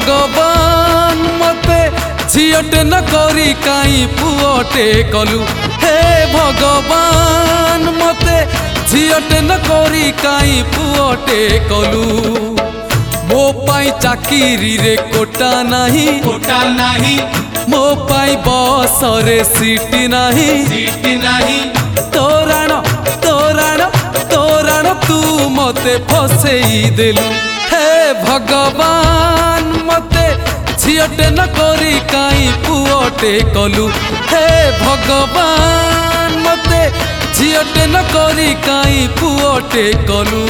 भगवान मते झीटे न करी काई पुओटे कलु। हे भगवान मते झीटे न करी काई पुओटे कलु। मो पाई चाकिरी रे कोटा नाही मो पाई बस रे सीट नाही तोराण तोराण तोराण तू मते फसेई देलु। हे भगवान मते झीटे न करी काई पुओटे कलु। हे भगवान मते झीटे न करी काई पुओटे कलु।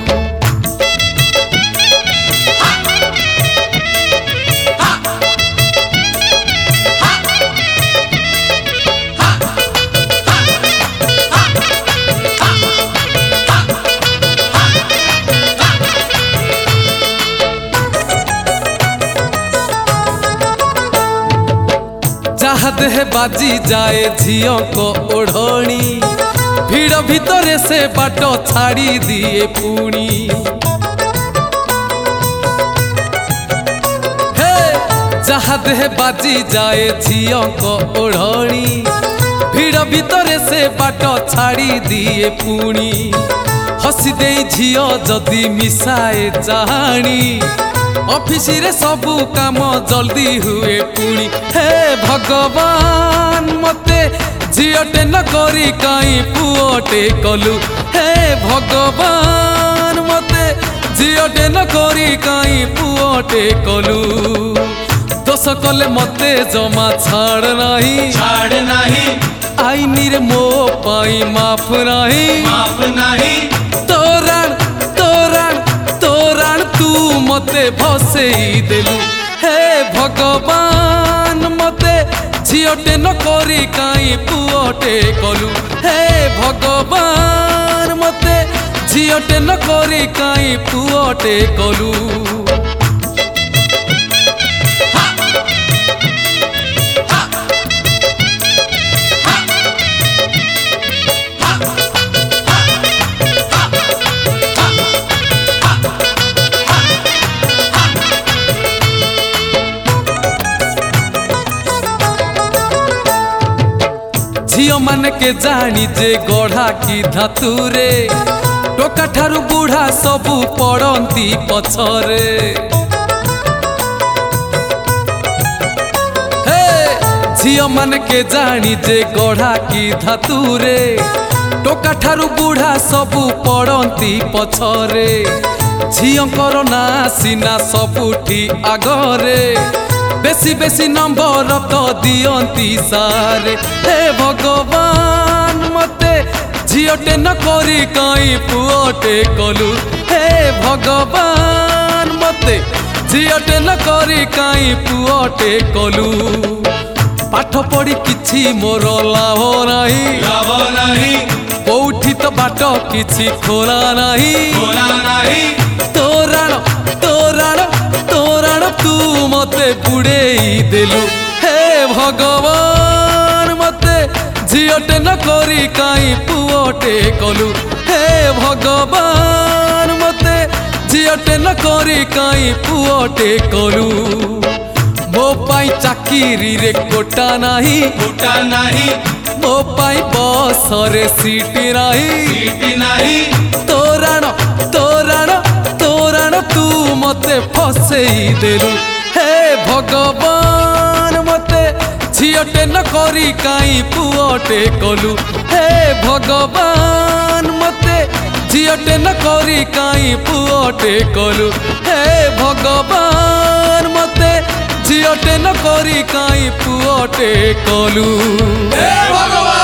जहा देह बाजी जाए झियो को ओढ़णी भीड़ भितरे से बाट छाड़ी दिए पुणी। हे जहा देह बाजी जाए झियो को ओढ़णी भीड़ भितरे से बाट छाड़ी दिए पुणी। हसी दे झियो जदि मिसाए चाहाणी ऑफिस रे सबू काम जल्दी हुए पुणी। हे भगवान मते झीटे न करी काई पुओटे कलु। हे भगवान मते झीटे न करी काई पुओटे कलु। दोष कले मते जमा छाड़ नाही आईनी रे मो पाई माफ नाही तोराण तोराण तोराण तू मते फसेई देलु। हे भगवान मते झीटे न करी काई पुओटे कलु। हे भगवान मते झीटे न करी काई पुओटे कलु। झियो माने के जानी जे गढ़ा की धातुरे टोका ठारू बुढ़ा सबू पड़ती पछरे। हे झियो माने के जानी जे गढ़ा की धातुरे टोका ठारू बुढ़ा सबू पड़ती पछरे। झियोंकर ना सीना सबुठी आगरे बेसी बेसी नंबर तो दियंती सारे। हे भगवान मते झीटे न करी काई पुओटे कलु। हे भगवान मते झीटे न करी काई पुओटे कलु। पाठ पढ़ी किछि मोर लाभ नाही कोठी तो बाट किछि खोला नाही तोराण तोराण तोराण तू मते बुड़ेई देलु। हे भगवान मते झीटे न करी काई पुओटे कलु। हे भगवान मते झीटे न करी काई पुओटे कलु। मो पाई चाकिरी रे कोटा नाही मो पाई बस रे सीट नाही तोराण तोराण तोराण तू मते फसेई देलु। हे भगवान मते झीटे न करी काई पुओटे कलु। हे भगवान मते झीटे न करी काई पुओटे कलु। हे भगवान मते झीटे न करी काई पुओटे कलु। हे भगवान।